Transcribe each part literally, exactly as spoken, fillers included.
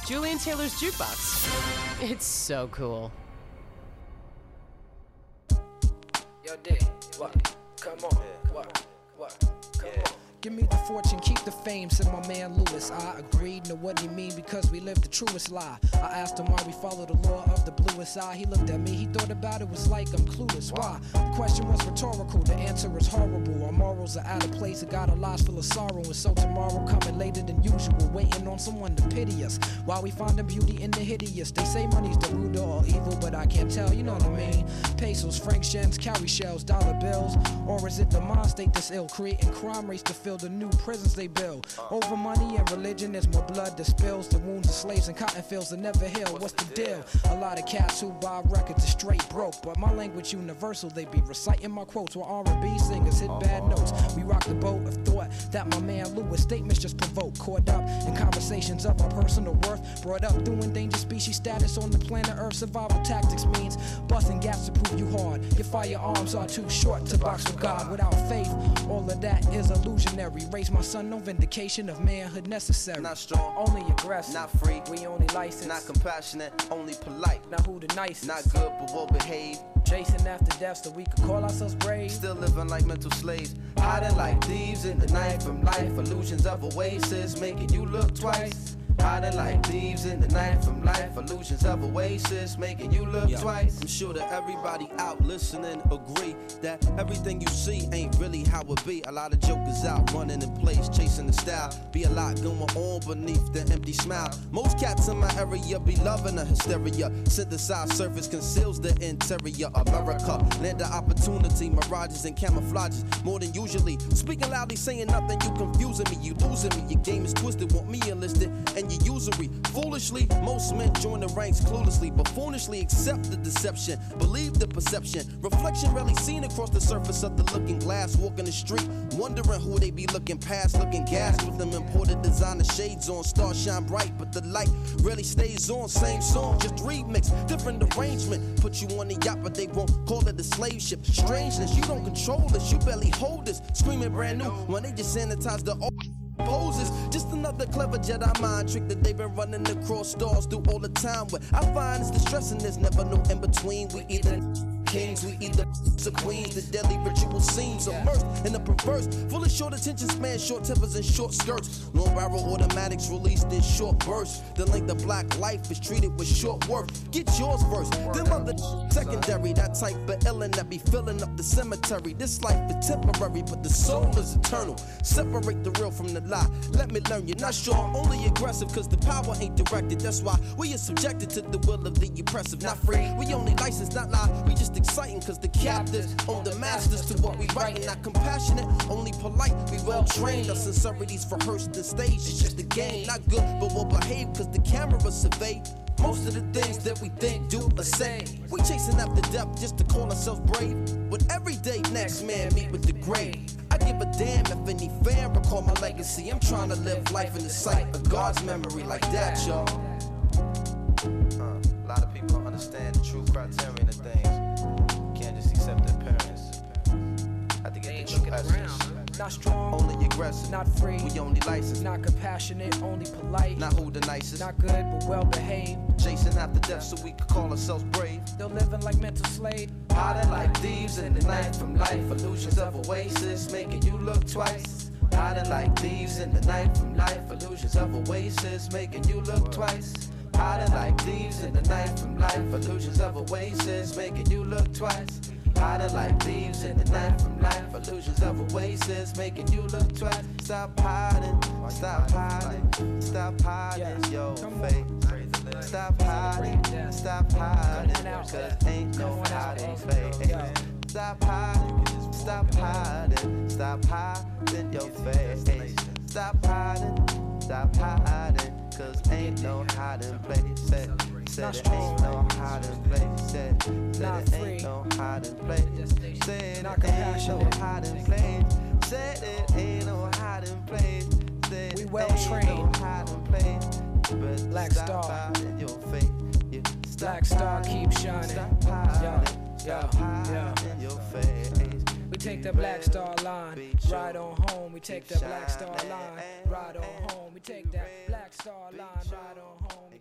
Julian Taylor's Jukebox. It's so cool. Yo, D, what? Come on, what? What? Come on. Give me the fortune, keep the fame, said my man Lewis. I agreed, know what he mean, because we live the truest lie. I asked him why we follow the law of the bluest eye. He looked at me, he thought about it, was like I'm clueless. Why? The question was rhetorical, the answer is horrible. Our morals are out of place, I got our lives full of sorrow. And so tomorrow coming later than usual, waiting on someone to pity us, while we find the beauty in the hideous. They say money's the root of all evil, but I can't tell, you know what I mean. Pesos, franc gems, cowrie shells, dollar bills. Or is it the mind state that's ill, creating crime rates to fill the new prisons they build? Over money and religion, there's more blood that spills. The wounds of slaves and cotton fields that never heal. What's the deal? A lot of cats who buy records are straight broke, but my language universal. They be reciting my quotes while R and B singers hit bad notes. We rock the boat of thought that my man Lewis statements just provoke. Caught up in conversations of our personal worth, brought up through endangered species status on the planet Earth. Survival tactics means busting gaps to prove you hard. Your firearms are too short to box with God. Without faith, all of that is illusionary. Raise my son, no vindication of manhood necessary. Not strong, only aggressive. Not free, we only licensed. Not compassionate, only polite. Not who the nicest. Not good, but well behaved. Chasing after death so we could call ourselves brave. Still living like mental slaves. Hiding like thieves in the night from life. Illusions of oasis making you look twice. Hiding like thieves in the night from life. Illusions of oasis making you look Yo. twice. I'm sure that everybody out listening agree that everything you see ain't really how it be. A lot of jokers out running in place, chasing the style. Be a lot going on beneath the empty smile. Most cats in my area be loving the hysteria. Synthesized surface conceals the interior. America, land of opportunity, mirages and camouflages more than usually. Speaking loudly, saying nothing, you confusing me, you losing me. Your game is twisted, want me enlisted, and you usury. Foolishly, most men join the ranks cluelessly, but foolishly accept the deception, believe the perception. Reflection rarely seen across the surface of the looking glass. Walking the street, wondering who they be looking past, looking gas with them imported designer shades on. Stars shine bright, but the light rarely stays on. Same song, just remix, different arrangement. Put you on the yacht, but they won't call it a slave ship. Strangeness, you don't control this, you barely hold this. Screaming brand new when they just sanitize the old poses. Just another clever Jedi mind trick that they've been running across stars through all the time. What I find is distressing, there's never no in between. We either kings, we either the queens. The deadly ritual scenes immersed in the perverse, full of short attention span, short tempers and short skirts. Long barrel automatics released in short bursts. The length of black life is treated with short worth. Get yours first, them other secondary. That type of illin' that be filling up the cemetery. This life is temporary, but the soul is eternal. Separate the real from the lie. Let me learn you're not strong, only aggressive, cause the power ain't directed. That's why we are subjected to the will of the oppressive. Not free, we only license, not lie. We just exciting cause the captives own the masters to what we write. Not compassionate, only polite. We well trained, our sincerities rehearsed the stage. It's just a game, not good but well behaved cause the camera survey most of the things that we think, do, or say. We chasing after depth just to call ourselves brave. With every day, next man meet with the grave. I give a damn if any fan recall my legacy. I'm trying to live life in the sight of God's memory like that, y'all. Uh, a lot of people don't understand the true criterion of things. Can't just accept the appearance. Have to get the true essence. Not strong, only aggressive. Not free, we only licensed. Not compassionate, only polite. Not who the nicest. Not good, but well behaved. Chasing after death so we could call ourselves brave. Still living like mental slaves. Hiding like thieves in the night from life. Illusions of oasis making you look twice. Hiding like thieves in the night from life. Illusions of oasis making you look twice. Hiding like thieves in the night from life. Illusions of oasis making you look twice. Hiding like thieves in the night from life. Illusions of oasis making you look twice. Stop hiding, stop hiding, stop hiding your face. Stop hiding, stop hiding, cause ain't no hiding place. Stop hiding, stop hiding, stop hiding your face. Stop hiding, stop hiding, cause ain't no hiding place. Said, said it ain't no hiding place. Said, said it ain't no hiding place. Said it ain't no hiding place. Said it ain't no hiding place. Said we well ain't trained. No hiding place. But Black stop Star. hiding your face. Yeah. Black Star keep shining. Stop hiding, Yo, stop yo, hiding yo. your face. We take the Black Star line, ride on home. We take the Black Star line, ride on home. We take that Black Star line, ride on home.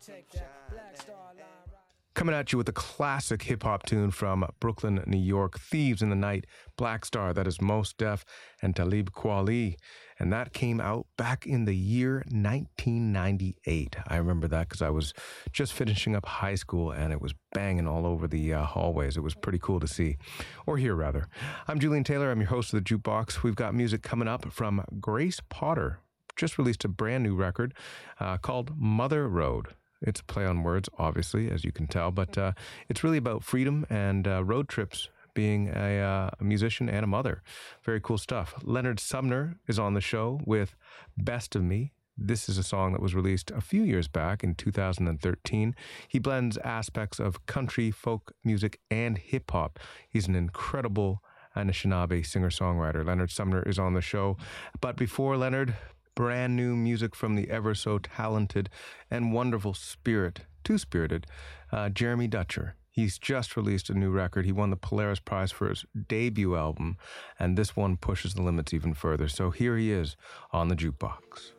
take that Black Star line right. Coming at you with a classic hip-hop tune from Brooklyn, New York, Thieves in the Night, Black Star, that is Mos Def and Talib Kweli. And that came out back in the year nineteen ninety-eight. I remember that because I was just finishing up high school and it was banging all over the uh, hallways. It was pretty cool to see, or hear rather. I'm Julian Taylor. I'm your host of The Jukebox. We've got music coming up from Grace Potter. Just released a brand new record uh, called Mother Road. It's a play on words, obviously, as you can tell, but uh, it's really about freedom and uh, road trips, being a, uh, a musician and a mother. Very cool stuff. Leonard Sumner is on the show with Best of Me. This is a song that was released a few years back in two thousand thirteen. He blends aspects of country, folk music, and hip-hop. He's an incredible Anishinaabe singer-songwriter. Leonard Sumner is on the show. But before Leonard, brand new music from the ever so talented and wonderful spirit, two-spirited, uh, Jeremy Dutcher. He's just released a new record. He won the Polaris Prize for his debut album, and this one pushes the limits even further. So here he is on The Jukebox.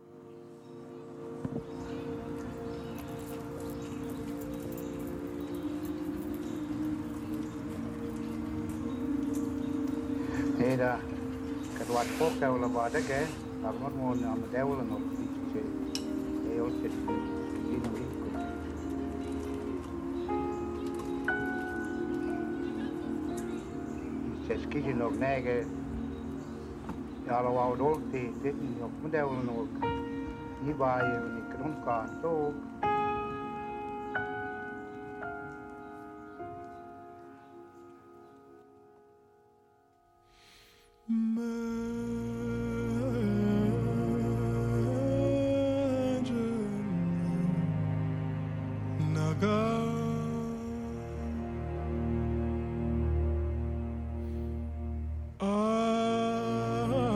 Hey da, kad wat folk devil about again. I'm not more on the devil and not they all said you know it says kitchen of nagger all our old tea didn't know the devil no you buy when you can car so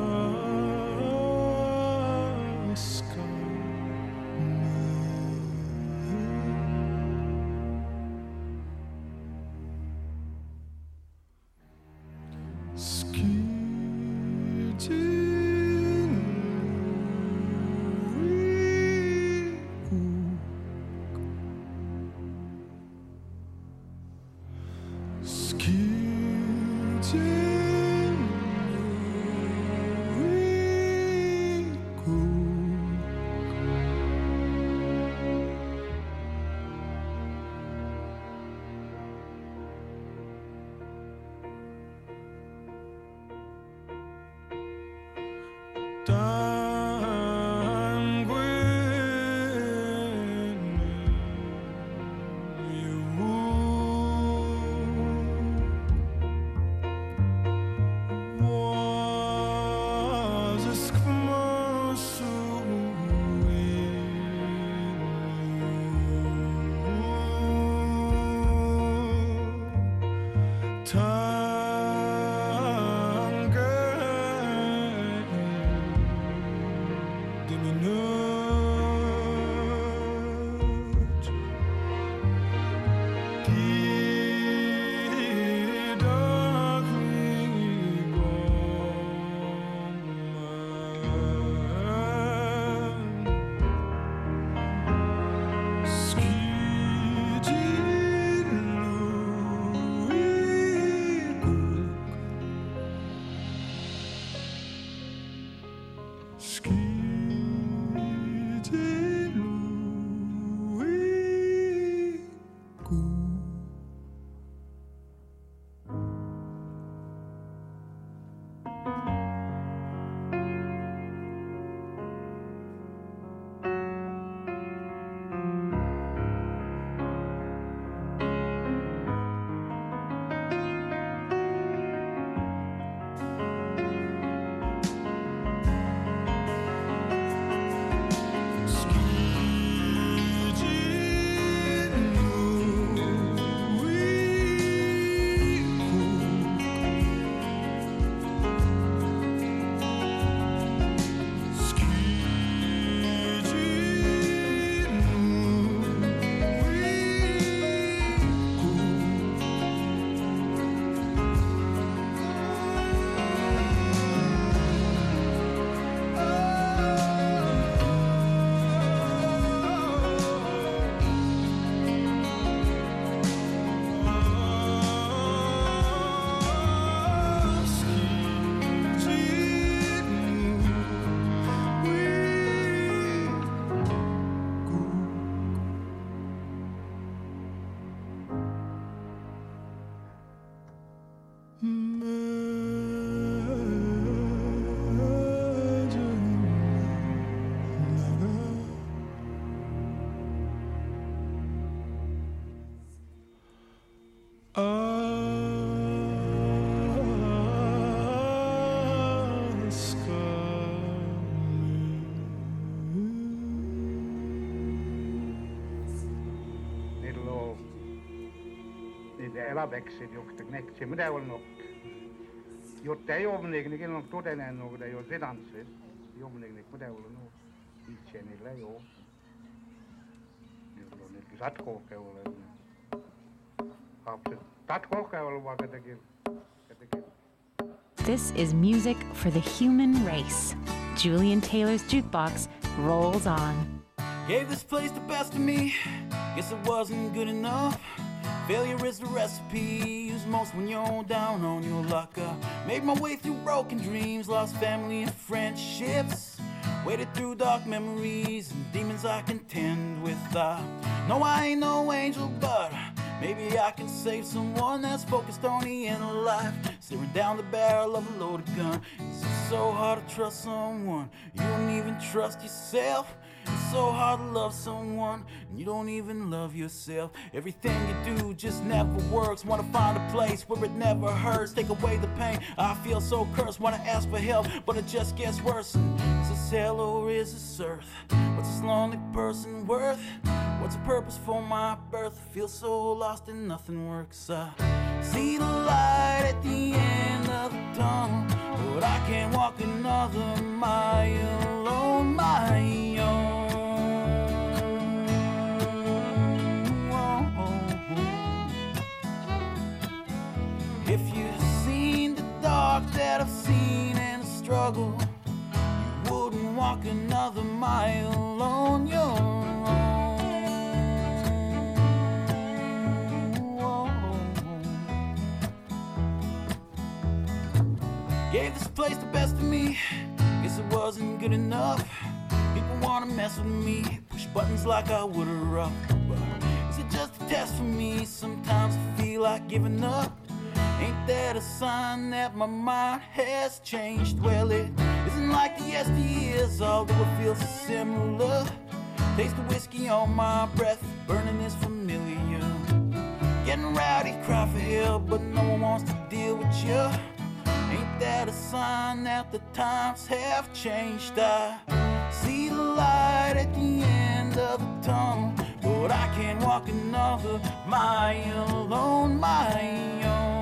Ask me. Eläväkset johtaa näkse, mitä on ollut. Jotta ei ole niinkin on todellinen, että ei ole sedanssi. Jomminkin, mitä on ollut. Itse niillä ei ole. Niillä on niitä satkohkeilla. Hapset satkohkeilla vaikka tekin. This is music for the human race. Julian Taylor's jukebox rolls on. Gave this place the best of me. Guess it wasn't good enough. Failure is the recipe, used most when you're down on your luck. I made my way through broken dreams, lost family and friendships. Waded through dark memories and demons I contend with. I know I ain't no angel, but maybe I can save someone that's focused on the end of life. Staring down the barrel of a loaded gun. It's so hard to trust someone, you don't even trust yourself. It's so hard to love someone, and you don't even love yourself. Everything you do just never works. Wanna find a place where it never hurts. Take away the pain, I feel so cursed. Wanna ask for help, but it just gets worse. Is this hell or is this earth? What's this lonely person worth? What's the purpose for my birth? I feel so lost and nothing works. I see the light at the end of the tunnel, but I can't walk another mile on my own. If you've seen the dark that I've seen and the struggle, you wouldn't walk another mile on your own. Gave this place the best of me, guess it wasn't good enough. People wanna mess with me, push buttons like I would a rough. But is it just a test for me? Sometimes I feel like giving up. Ain't that a sign that my mind has changed? Well, it isn't like the yesteryears, although it feels similar. Taste the whiskey on my breath, burning is familiar. Getting rowdy, cry for help, but no one wants to deal with you. Ain't that a sign that the times have changed? I see the light at the end of the tunnel, but I can't walk another mile on my own.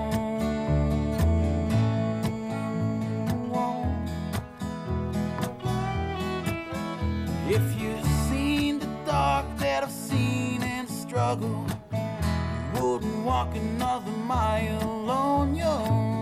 If you've seen the dark that I've seen and the struggle, you wouldn't walk another mile on your own.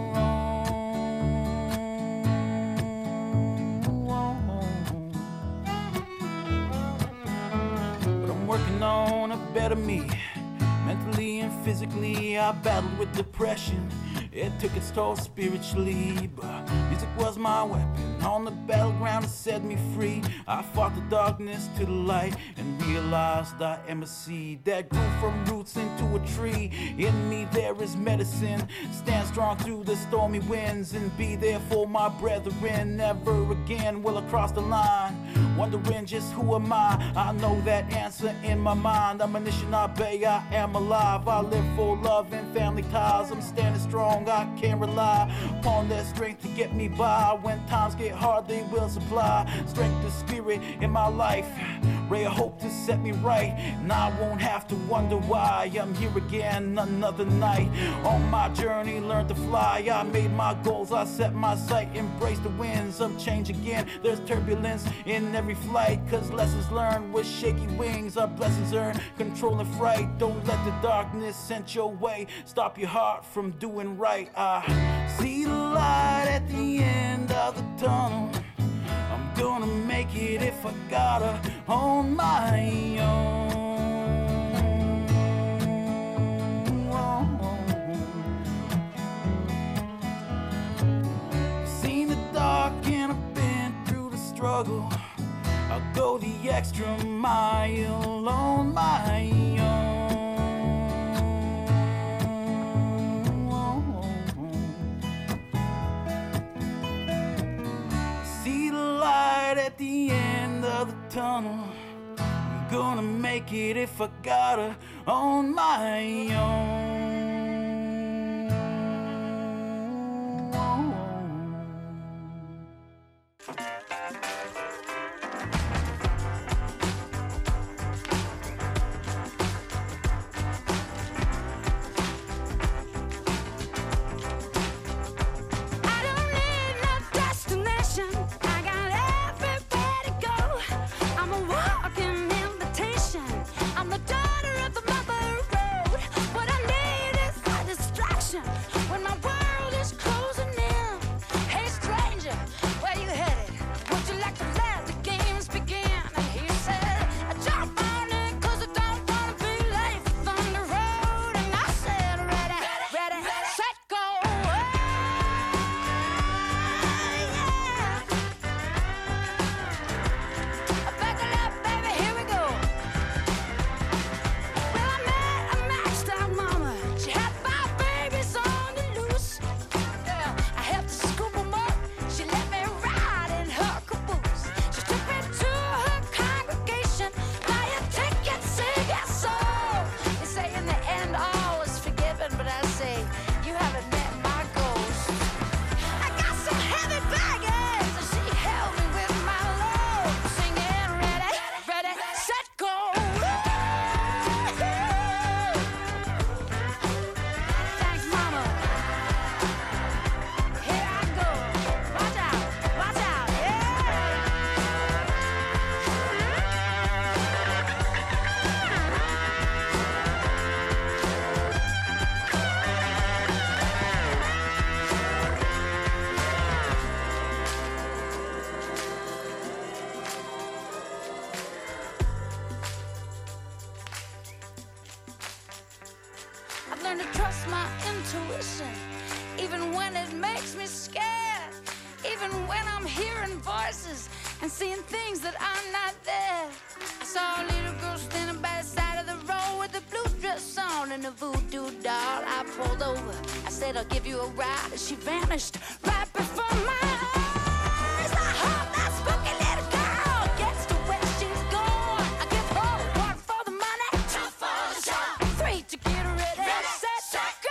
But I'm working on a better me. Mentally and physically, I battled with depression. It took its toll spiritually, but music was my weapon. On the battleground it set me free. I fought the darkness to the light and realized I am a seed that grew from roots into a tree. In me there is medicine. Stand strong through the stormy winds and be there for my brethren. Never again will I cross the line, wondering just who am I. I know that answer in my mind. I'm Anishinaabe, I am alive. I live for love and family ties. I'm standing strong, I can rely upon their strength to get me by. When times get hard, they will supply strength to spirit in my life. Ray of hope to set me right, and I won't have to wonder why I'm here again another night. On my journey, learned to fly. I made my goals, I set my sight. Embrace the winds of change again. There's turbulence in every flight, cause lessons learned with shaky wings are blessings earned. Controlling fright, don't let the darkness send your way. Stop your heart from doing right. I see the light at the end of the tunnel. I'm gonna make it if I gotta on my own. Seen the dark and I've been through the struggle. I'll go the extra mile on my own. At the end of the tunnel, I'm gonna make it if I gotta on my own. learn to trust my intuition, even when it makes me scared, even when I'm hearing voices and seeing things that are not there. I saw a little girl standing by the side of the road with a blue dress on and a voodoo doll. I pulled over, I said I'll give you a ride, and she vanished right before my eyes. I hope that spooky little girl gets to where she's going. I give her one for the money, two for the show, three to get her ready, ready set, set, go.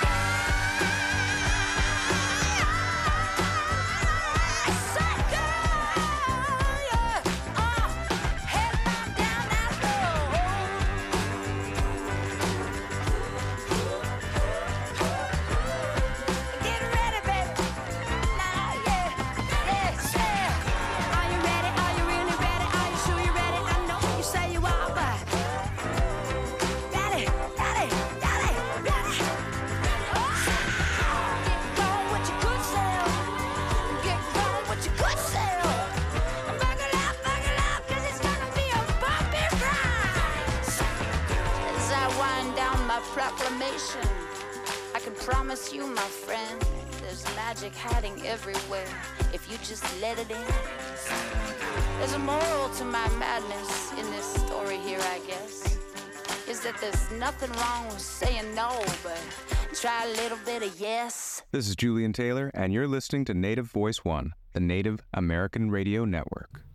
Proclamation. I can promise you, my friend, there's magic hiding everywhere if you just let it in. There's a moral to my madness in this story here, I guess, is that there's nothing wrong with saying no, but try a little bit of yes. This is Julian Taylor, and you're listening to Native Voice One, the Native American Radio Network.